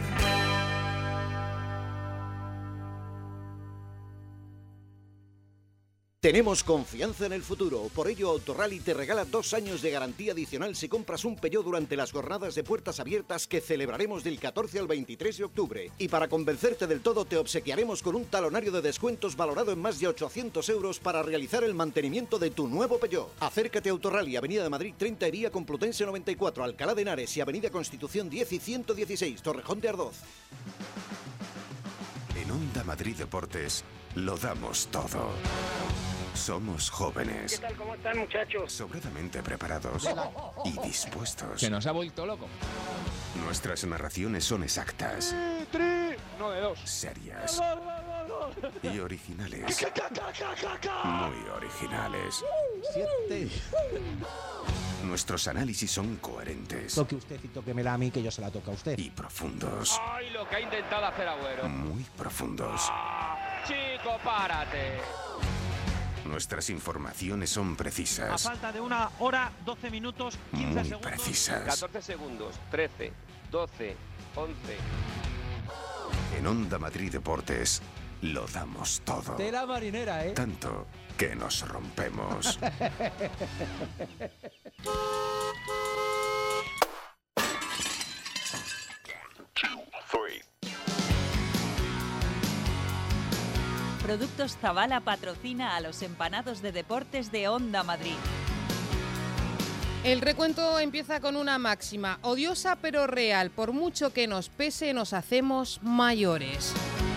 Tenemos confianza en el futuro, por ello Autorally te regala 2 años de garantía adicional si compras un Peugeot durante las jornadas de puertas abiertas que celebraremos del 14 al 23 de octubre. Y para convencerte del todo te obsequiaremos con un talonario de descuentos valorado en más de 800 euros para realizar el mantenimiento de tu nuevo Peugeot. Acércate a Autorally, Avenida de Madrid 30, Hería Complutense 94, Alcalá de Henares y Avenida Constitución 10 y 116, Torrejón de Ardoz. En Onda Madrid Deportes lo damos todo. Somos jóvenes. ¿Qué tal? ¿Cómo están, muchachos? Sobradamente preparados y dispuestos. Que nos ha vuelto loco. Nuestras narraciones son exactas, No, de 2. serias y originales. Muy originales. 7. Nuestros análisis son coherentes Toque usted y tóquemela a mí, que yo se la toca a usted. y profundos. ¡Ay, lo que ha intentado hacer Agüero! Muy profundos. ¡Chico, párate! Nuestras informaciones son A precisas, falta de 1 hora, 12 minutos, 15 muy segundos. precisas. 14 segundos, 13, 12, 11. En Onda Madrid Deportes lo damos todo. Tela marinera, ¿eh? Tanto que nos rompemos. Productos Zavala patrocina a los empanados de deportes de Onda Madrid. El recuento empieza con una máxima, odiosa pero real. Por mucho que nos pese, nos hacemos mayores.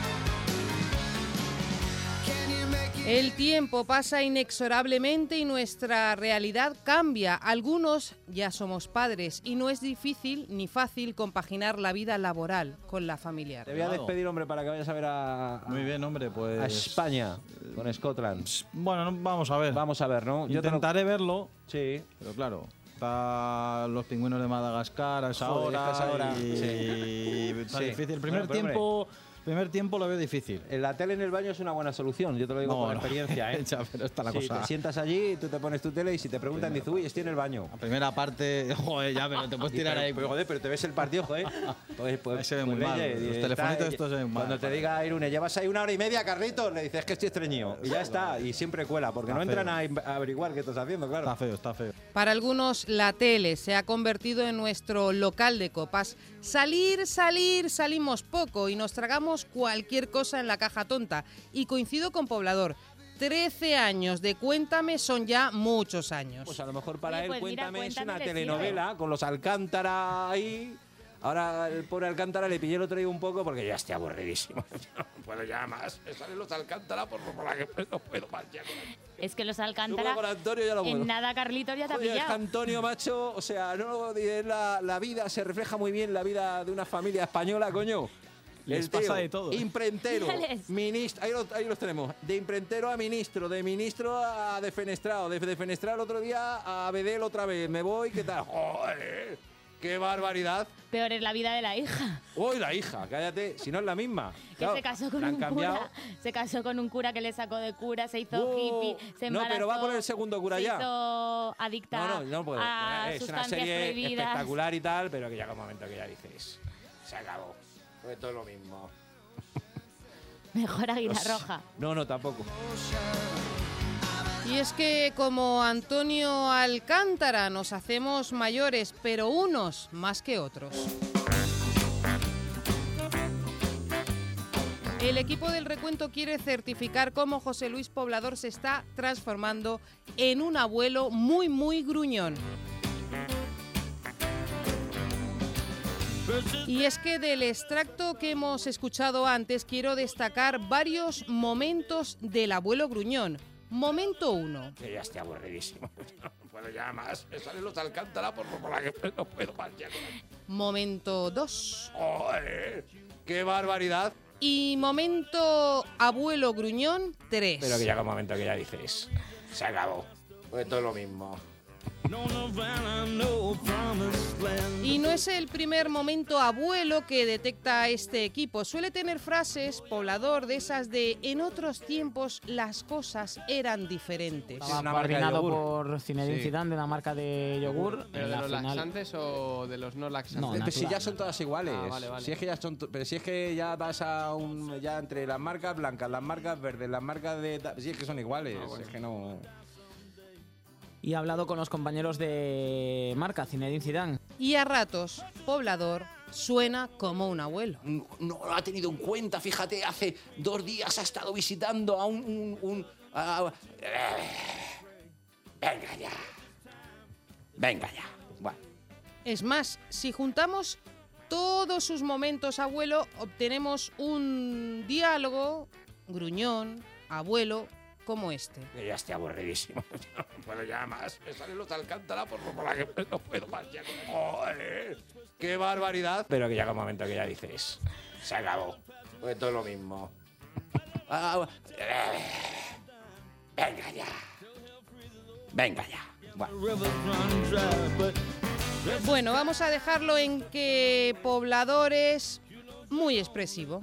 El tiempo pasa inexorablemente y nuestra realidad cambia. Algunos ya somos padres y no es difícil ni fácil compaginar la vida laboral con la familiar. Te voy a despedir, hombre, para que vayas a ver a Muy bien, hombre, pues... a España con Scotland. Bueno, vamos a ver. Vamos a ver, ¿no? Yo te lo- Intentaré verlo, Sí. pero claro, están los pingüinos de Madagascar a esa Joder, hora, es que a esa hora, y sí. está Sí. difícil. El Bueno, primer tiempo lo veo difícil. La tele en el baño es una buena solución, yo te lo digo por experiencia, ¿eh? Ya, pero está la Sí, cosa. te sientas allí, tú te pones tu tele y si te preguntan, dices, uy, estoy en el baño. La primera parte, joder, ya, pero te puedes tirar ahí. Pero, joder, pero te ves el partido, joder. Pues se ve muy mal. oye, Los y telefonitos estos se ven mal. Cuando te diga Irune, llevas ahí 1 hora y media, Carlitos, le dices que estoy estreñido. Y ya está, y siempre cuela, porque Está no feo. entran a averiguar qué estás haciendo, claro. Está feo, está feo. Para algunos, la tele se ha convertido en nuestro local de copas. Salimos poco y nos tragamos cualquier cosa en la caja tonta. Y coincido con Poblador. 13 años de Cuéntame son ya muchos años. Pues a lo mejor para Oye, él pues mira, Cuéntame es Cuéntame una le telenovela con los Alcántara ahí. Ahora el pobre Alcántara le pillé el otro día un poco porque ya estoy aburridísimo. No puedo ya más. Me salen los Alcántara por la que no puedo más ya. Es que los Yo Alcántara, con Antonio ya lo puedo. en nada Carlitos ya te ha Oye, es que pillado. Antonio, macho, o sea, no es la vida, se refleja muy bien la vida de una familia española, coño. Les El tío, pasa de todo. Imprentero, Mírales. ministro, ahí los tenemos. De imprentero a ministro, de ministro a defenestrado, de defenestrado el otro día a Bedel otra vez. Me voy, ¿qué tal? ¡Joder! ¡Qué barbaridad! Peor es la vida de la hija, ¡Uy, la hija! Cállate, si no es la misma. que Claro, se casó con la han un cambiado. cura. Se casó con un cura que le sacó de cura, se hizo hippie, se No, embarazó. pero va por el segundo cura se ya. hizo adicta No puedo. a Es una sustancias serie prohibidas. espectacular y tal, pero que llega un momento que ya dices, se acabó. Fue todo lo mismo. Mejor Águila Pues, Roja. No, tampoco. Y es que como Antonio Alcántara nos hacemos mayores, pero unos más que otros. El equipo del recuento quiere certificar cómo José Luis Poblador se está transformando en un abuelo muy, muy gruñón. Y es que del extracto que hemos escuchado antes quiero destacar varios momentos del abuelo gruñón. Momento 1. Que ya estoy aburridísimo. No puedo ya más. Me salen los Alcántara por la que no puedo más ya. Momento 2. ¡Joder! ¡Qué barbaridad! Y momento abuelo gruñón 3. Pero que llega un momento que ya dices, se acabó. Fue todo lo mismo. Y no es el primer momento abuelo que detecta este equipo. Suele tener frases, Poblador, de esas de en otros tiempos las cosas eran diferentes. Estaba coordinado por Zinedine Zidane de una marca de yogur. ¿Pero en de la los final. laxantes o de los no laxantes? No, Si ya son todas iguales. Ah, vale. Si es que ya son, pero si es que ya vas a ya entre las marcas blancas, las marcas verdes, las marcas de, si es que son iguales. Es que no. Y ha hablado con los compañeros de marca, Zinedine Zidane. Y a ratos, Poblador suena como un abuelo. No lo ha tenido en cuenta, fíjate, hace 2 días ha estado visitando a venga ya. Venga ya. Bueno. Es más, si juntamos todos sus momentos, abuelo, obtenemos un diálogo gruñón, abuelo, como este. Que ya estoy aburridísimo. No puedo ya más. Me salen los Alcántara por la que no puedo más. Ya, ¡joder! ¡Qué barbaridad! Pero que llega un momento que ya dices, se acabó. Pues todo lo mismo. Venga ya. Venga ya. Bueno, vamos a dejarlo en que Poblador es muy expresivo.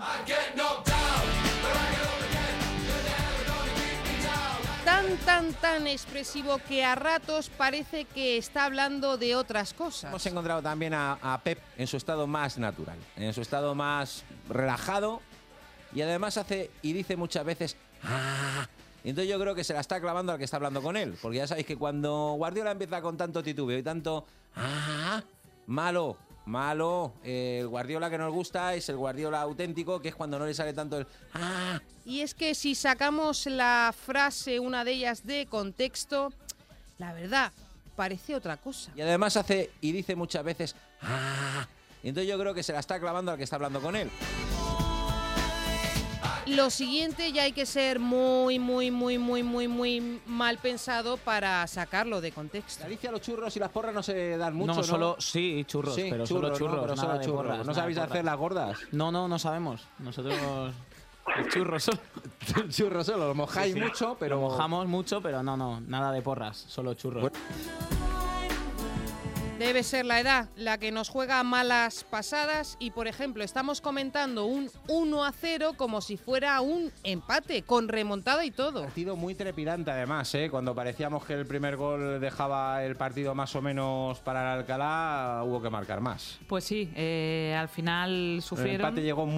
Tan expresivo que a ratos parece que está hablando de otras cosas. Hemos encontrado también a Pep en su estado más natural, en su estado más relajado, y además hace y dice muchas veces ¡ah! Entonces yo creo que se la está clavando al que está hablando con él, porque ya sabéis que cuando Guardiola empieza con tanto titubeo y tanto ¡ah! Malo. El Guardiola que nos gusta es el Guardiola auténtico, que es cuando no le sale tanto el ¡ah! Y es que si sacamos la frase, una de ellas, de contexto, la verdad, parece otra cosa. Y además hace y dice muchas veces ¡ah! Entonces yo creo que se la está clavando al que está hablando con él. Lo siguiente ya hay que ser muy mal pensado para sacarlo de contexto. Galicia, los churros y las porras no se dan mucho, ¿no? No, solo sí, churros, sí, pero churros, solo churros, no, pero nada solo de churros. porras, ¿No sabéis nada de hacer las gordas? No sabemos. Nosotros el churro solo. El churro solo, lo mojáis Sí. mucho, pero... Lo mojamos mucho, pero no, nada de porras, solo churros. Debe ser la edad la que nos juega malas pasadas y, por ejemplo, estamos comentando un 1-0 como si fuera un empate, con remontada y todo. Partido muy trepidante además, ¿eh? Cuando parecíamos que el primer gol dejaba el partido más o menos para el Alcalá, hubo que marcar más. Pues sí, al final sufrieron. El empate llegó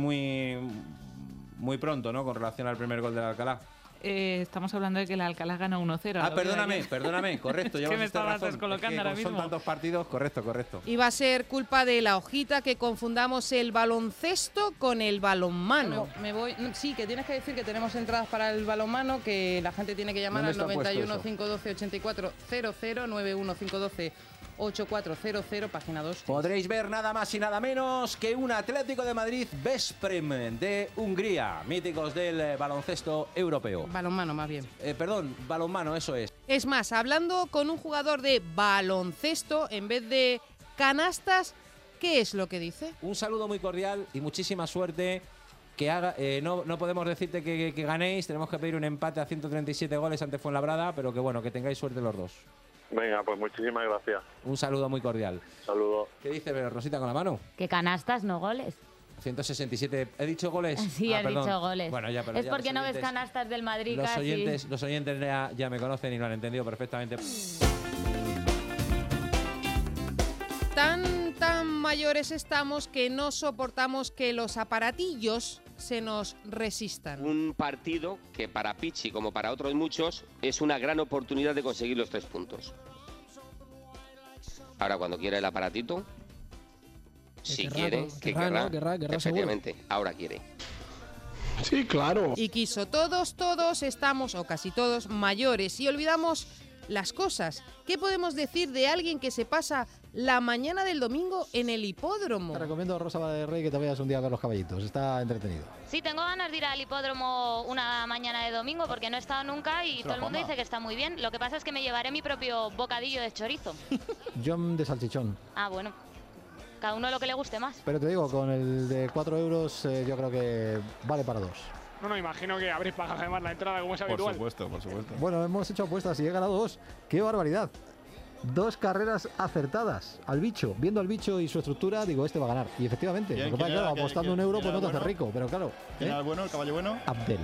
muy pronto, ¿no? Con relación al primer gol del Alcalá. Estamos hablando de que el Alcalá gana 1-0. Ah, perdóname, correcto. Es que me estabas descolocando ahora mismo. Son tantos partidos, correcto. Y va a ser culpa de la hojita que confundamos el baloncesto con el balonmano. Sí, que tienes que decir que tenemos entradas para el balonmano, que la gente tiene que llamar al 91 512 84 00 91 512 8400, página 2. Podréis ver nada más y nada menos que un Atlético de Madrid Veszprém de Hungría, míticos del baloncesto europeo. Balonmano, más bien. Balonmano, eso es. Es más, hablando con un jugador de baloncesto en vez de canastas, ¿qué es lo que dice? Un saludo muy cordial y muchísima suerte. No podemos decirte que ganéis, tenemos que pedir un empate a 137 goles ante Fuenlabrada, pero que tengáis suerte los dos. Venga, pues muchísimas gracias. Un saludo muy cordial. Saludo. ¿Qué dice Rosita con la mano? Que canastas, no goles. 167. ¿He dicho goles? Sí, has dicho goles. Bueno, ya, pero es ya porque no ves oyentes, canastas del Madrid los casi. oyentes ya me conocen y lo han entendido perfectamente. Tan mayores estamos que no soportamos que los aparatillos se nos resistan. Un partido que para Pichi, como para otros muchos, es una gran oportunidad de conseguir los 3 puntos. Ahora, cuando quiera el aparatito, si quiere, que querrá, efectivamente, seguro. Ahora quiere. Sí, claro. Y quiso, todos estamos, o casi todos, mayores y olvidamos las cosas. ¿Qué podemos decir de alguien que se pasa la mañana del domingo en el hipódromo? Te recomiendo, Rosa de Rey, que te vayas un día a ver los caballitos. Está entretenido. Sí, tengo ganas de ir al hipódromo una mañana de domingo porque no he estado nunca y todo el mundo dice que está muy bien. Lo que pasa es que me llevaré mi propio bocadillo de chorizo. Yo de salchichón. Ah, bueno. Cada uno lo que le guste más. Pero te digo, con el de 4 euros yo creo que vale para 2. No, imagino que habréis pagado además la entrada como es habitual. Por supuesto. Bueno, hemos hecho apuestas y he ganado 2. ¡Qué barbaridad! 2 carreras acertadas al bicho. Viendo al bicho y su estructura, digo, este va a ganar. Y efectivamente, lo que pasa, claro, apostando un euro, pues no te hace rico. Pero claro. ¿Quién era el bueno, el caballo bueno? Abdel.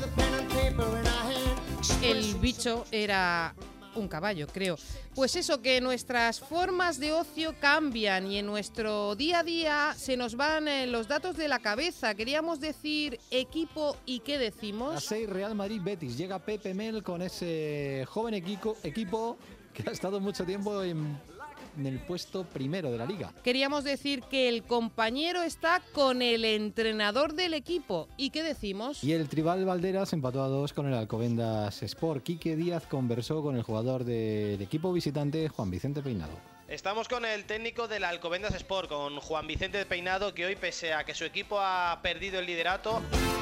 El bicho era un caballo, creo. Pues eso, que nuestras formas de ocio cambian y en nuestro día a día se nos van los datos de la cabeza. Queríamos decir equipo y ¿qué decimos? A 6 Real Madrid Betis. Llega Pepe Mel con ese joven equipo que ha estado mucho tiempo en el puesto primero de la liga. Queríamos decir que el compañero está con el entrenador del equipo. ¿Y qué decimos? Y el Tribal Valderas empató a 2 con el Alcobendas Sport. Quique Díaz conversó con el jugador del equipo visitante, Juan Vicente Peinado. Estamos con el técnico del Alcobendas Sport, con Juan Vicente Peinado, que hoy, pese a que su equipo ha perdido el liderato...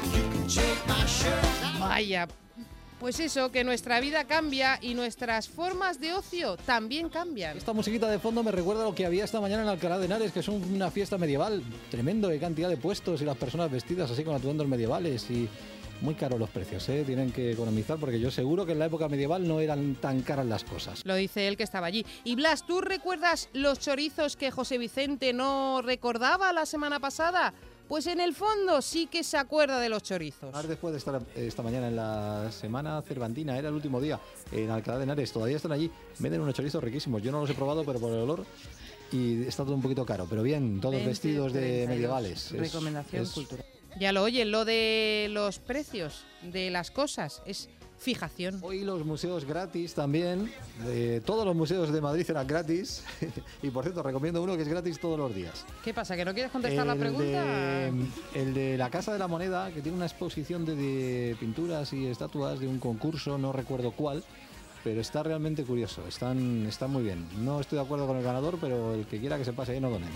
Vaya, pues eso, que nuestra vida cambia y nuestras formas de ocio también cambian. Esta musiquita de fondo me recuerda a lo que había esta mañana en Alcalá de Henares, que es una fiesta medieval. Tremendo de cantidad de puestos y las personas vestidas así con atuendos medievales y... Muy caros los precios, ¿eh? Tienen que economizar porque yo seguro que en la época medieval no eran tan caras las cosas. Lo dice él que estaba allí. Y Blas, ¿tú recuerdas los chorizos que José Vicente no recordaba la semana pasada? Pues en el fondo sí que se acuerda de los chorizos. Después de estar esta mañana en la semana cervantina, era el último día en Alcalá de Henares, todavía están allí, venden unos chorizos riquísimos. Yo no los he probado, pero por el olor... Y está todo un poquito caro, pero bien, todos vestidos de medievales. Recomendación cultural. Ya lo oyen, lo de los precios de las cosas es fijación. Hoy los museos gratis también, todos los museos de Madrid eran gratis y por cierto recomiendo uno que es gratis todos los días. ¿Qué pasa, que no quieres contestar la pregunta? El de la Casa de la Moneda, que tiene una exposición de pinturas y estatuas de un concurso, no recuerdo cuál, pero está realmente curioso, están muy bien. No estoy de acuerdo con el ganador, pero el que quiera que se pase ahí no donen.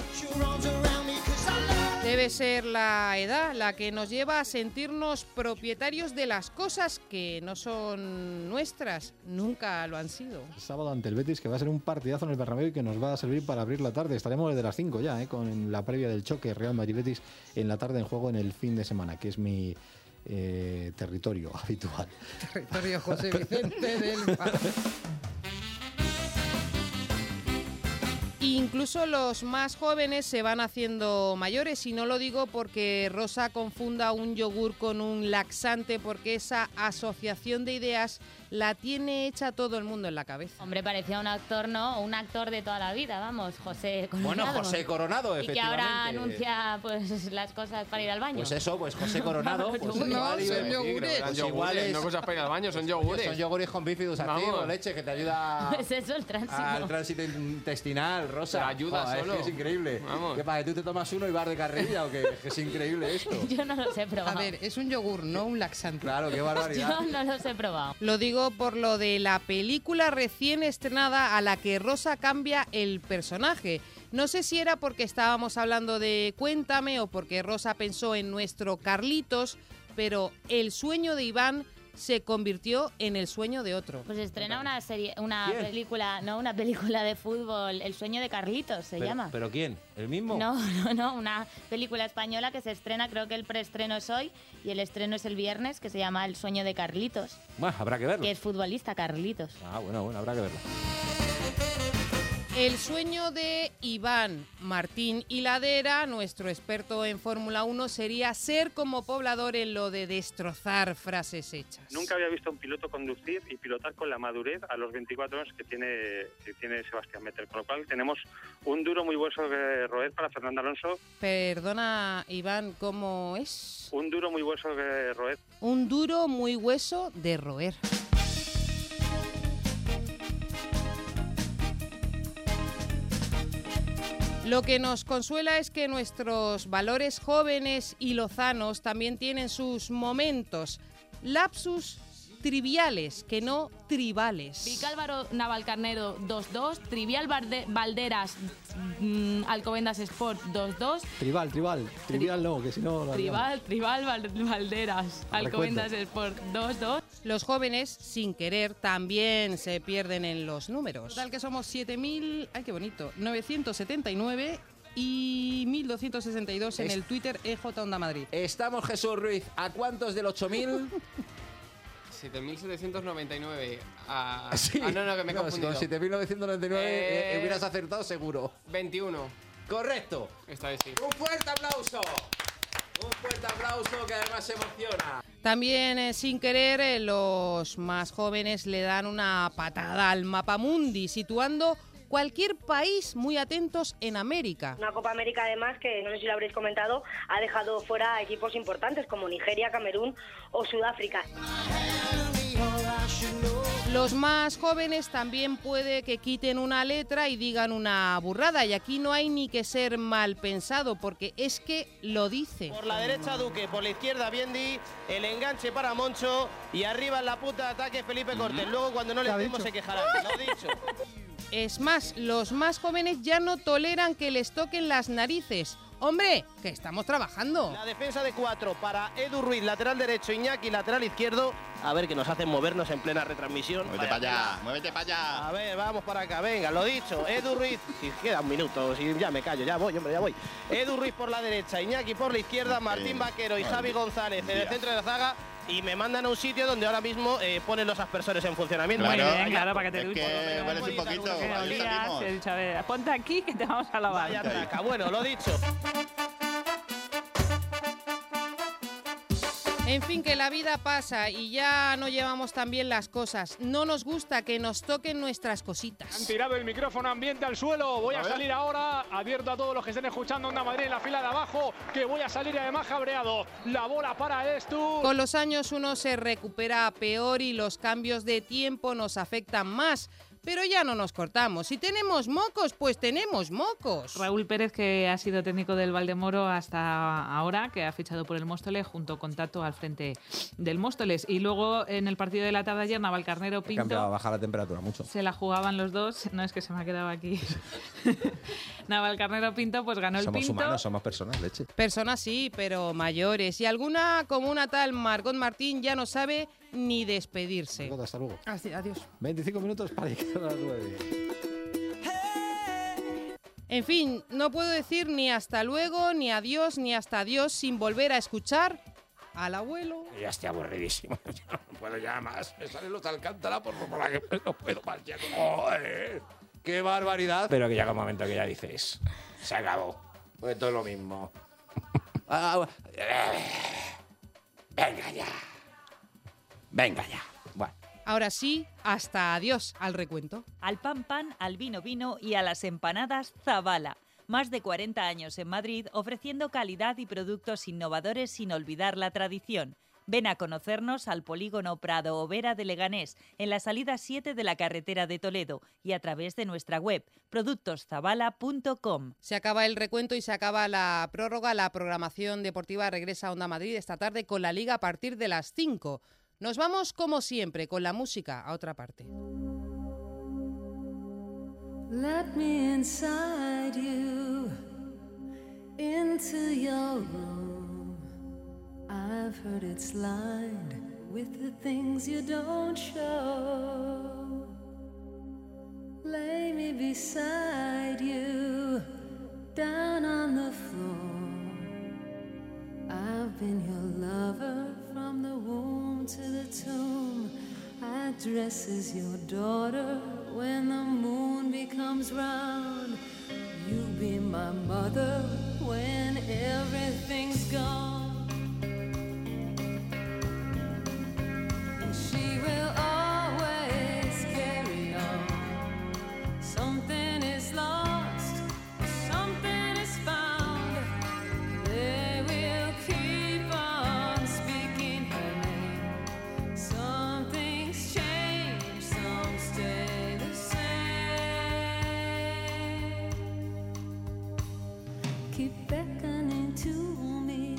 Debe ser la edad la que nos lleva a sentirnos propietarios de las cosas que no son nuestras, nunca lo han sido. Sábado ante el Betis, que va a ser un partidazo en el Bernabéu y que nos va a servir para abrir la tarde. Estaremos desde las 5 ya, con la previa del choque Real Madrid-Betis en la tarde en juego en el fin de semana, que es mi territorio habitual. Territorio José Vicente del... Incluso los más jóvenes se van haciendo mayores, y no lo digo porque Rosa confunda un yogur con un laxante, porque esa asociación de ideas la tiene hecha todo el mundo en la cabeza. Hombre, parecía un actor, ¿no? Un actor de toda la vida, vamos, José Coronado. Bueno, José Coronado, efectivamente. Y que ahora anuncia pues las cosas para ir al baño. Pues eso, pues José Coronado. Pues no, son yogures. Pues iguales, no cosas para ir al baño, son yogures. Son yogures con bífidus activo, leche, que te ayuda pues eso, el tránsito. Al tránsito intestinal, Rosa. Te ayuda solo. Es que es increíble. Vamos. ¿Qué pasa? ¿Tú te tomas uno y vas de carrerilla o qué? Es increíble esto. Yo no los he probado. A ver, es un yogur, no un laxante. Claro, qué barbaridad. Yo no los he probado. Lo digo por lo de la película recién estrenada a la que Rosa cambia el personaje. No sé si era porque estábamos hablando de Cuéntame o porque Rosa pensó en nuestro Carlitos, pero el sueño de Iván se convirtió en el sueño de otro. Pues estrena una película de fútbol, El sueño de Carlitos se llama. ¿Pero quién? ¿El mismo? No, una película española que se estrena, creo que el preestreno es hoy y el estreno es el viernes, que se llama El sueño de Carlitos. Bueno, habrá que verlo. Que es futbolista, Carlitos. Ah, bueno, habrá que verlo. El sueño de Iván Martín Hiladera, nuestro experto en Fórmula 1, sería ser como Poblador en lo de destrozar frases hechas. Nunca había visto a un piloto conducir y pilotar con la madurez a los 24 años que tiene Sebastián Vettel, con lo cual tenemos un duro muy hueso de roer para Fernando Alonso. Perdona, Iván, ¿cómo es? Un duro muy hueso de roer. Un duro muy hueso de roer. Lo que nos consuela es que nuestros valores jóvenes y lozanos también tienen sus momentos, lapsus triviales, que no tribales. Vicálvaro Navalcarnero 2-2, Trivial Valderas Alcobendas Sport 2-2. Trivial no, que si no... Trivial Valderas Alcobendas Sport 2-2. Los jóvenes, sin querer, también se pierden en los números. Total que somos 7.000, ay qué bonito, 979 y 1.262 en el Twitter EJ Onda Madrid. Estamos, Jesús Ruiz, ¿a cuántos del 8.000? 7.799. Sí. No, que me he confundido. Con 7.999 hubieras acertado seguro. 21. Correcto. Esta vez sí. Un fuerte aplauso. Un fuerte aplauso que además se emociona. También, sin querer, los más jóvenes le dan una patada al mapamundi, situando cualquier país muy atentos en América. Una Copa América, además, que no sé si lo habréis comentado, ha dejado fuera a equipos importantes como Nigeria, Camerún o Sudáfrica. Los más jóvenes también puede que quiten una letra y digan una burrada, y aquí no hay ni que ser mal pensado, porque es que lo dice. Por la derecha Duque, por la izquierda Biendi, el enganche para Moncho y arriba en la punta de ataque Felipe Cortés. Luego cuando no le demos se quejarán, lo he dicho. Es más, los más jóvenes ya no toleran que les toquen las narices. ¡Hombre, que estamos trabajando! La defensa de 4 para Edu Ruiz, lateral derecho, Iñaki, lateral izquierdo. A ver, que nos hacen movernos en plena retransmisión. Muévete para allá, muévete para allá. A ver, vamos para acá, venga, lo dicho. Edu Ruiz, si queda un minuto, si ya me callo, ya voy, hombre, ya voy. Edu Ruiz por la derecha, Iñaki por la izquierda, Martín Vaquero y Javi González en el centro de la zaga. Y me mandan a un sitio donde ahora mismo ponen los aspersores en funcionamiento. Muy bien, claro, para que te duches. Que hueles un poquito, ahí salimos. He dicho, a ver, ponte aquí que te vamos a lavar. Vaya traca, bueno, lo dicho. En fin, que la vida pasa y ya no llevamos tan bien las cosas. No nos gusta que nos toquen nuestras cositas. Han tirado el micrófono ambiente al suelo. Voy a salir ahora. Advierto a todos los que estén escuchando Onda Madrid en la fila de abajo que voy a salir además cabreado. La bola para esto. Con los años uno se recupera peor y los cambios de tiempo nos afectan más. Pero ya no nos cortamos. Si tenemos mocos, pues tenemos mocos. Raúl Pérez, que ha sido técnico del Valdemoro hasta ahora, que ha fichado por el Móstoles junto con Tato al frente del Móstoles. Y luego en el partido de la tarde ayer, Navalcarnero Pinto. Cambiaba, baja la temperatura mucho. Se la jugaban los dos. No es que se me ha quedado aquí. Navalcarnero Pinto, pues ganó el Pinto. Somos humanos, somos personas, leche. Personas sí, pero mayores. Y alguna, como una tal Margot Martín, ya no sabe ni despedirse. Hasta luego. Adiós. 25 minutos para llegar a las 9. En fin, no puedo decir ni hasta luego, ni adiós, ni hasta adiós sin volver a escuchar al abuelo. Ya estoy aburridísimo. Ya no puedo ya más. Me salen los Alcántara por la que no puedo más. Ya. ¡Joder! ¡Qué barbaridad! Pero que llega un momento que ya dices, se acabó. Pues todo es lo mismo. Venga ya. Venga ya. Bueno. Ahora sí, hasta adiós al recuento. Al pan pan, al vino vino y a las empanadas Zabala. Más de 40 años en Madrid ofreciendo calidad y productos innovadores sin olvidar la tradición. Ven a conocernos al Polígono Prado Overa de Leganés, en la salida 7 de la carretera de Toledo y a través de nuestra web, productoszabala.com. Se acaba el recuento y se acaba la prórroga. La programación deportiva regresa a Onda Madrid esta tarde con la Liga a partir de las 5. Nos vamos, como siempre, con la música a otra parte. Let me inside you, into your room. I've heard it's lined with the things you don't show. Lay me beside you, down on the floor. I've been your lover from the womb to the tomb. I dress as your daughter when the moon becomes round. You be my mother when everything's gone. And she will always carry on. Something is lost, something is found. They will keep on speaking her name. Some things change, some stay the same. Keep beckoning to me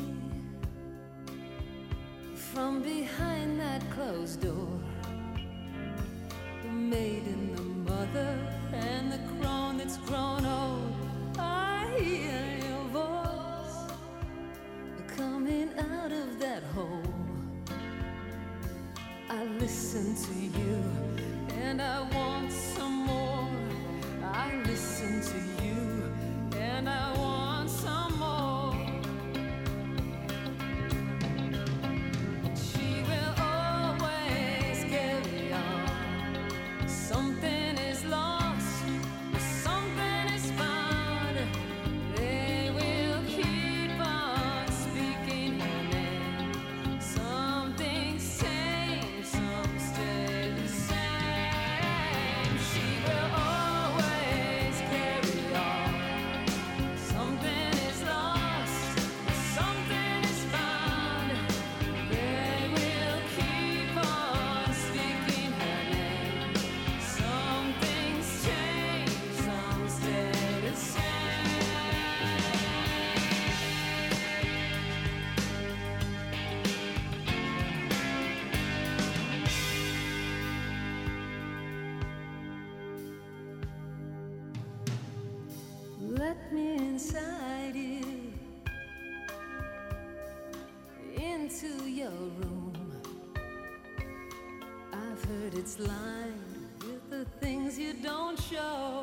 from behind that closed door. The maiden, the mother, and the crone that's grown old. I hear your voice coming out of that hole. I listen to you and I want some more. I listen to you and I want some more. She will always carry on. Something is lost, something is found. They will keep on speaking her name. Some things change, some stay the same. it's lined with the things you don't show.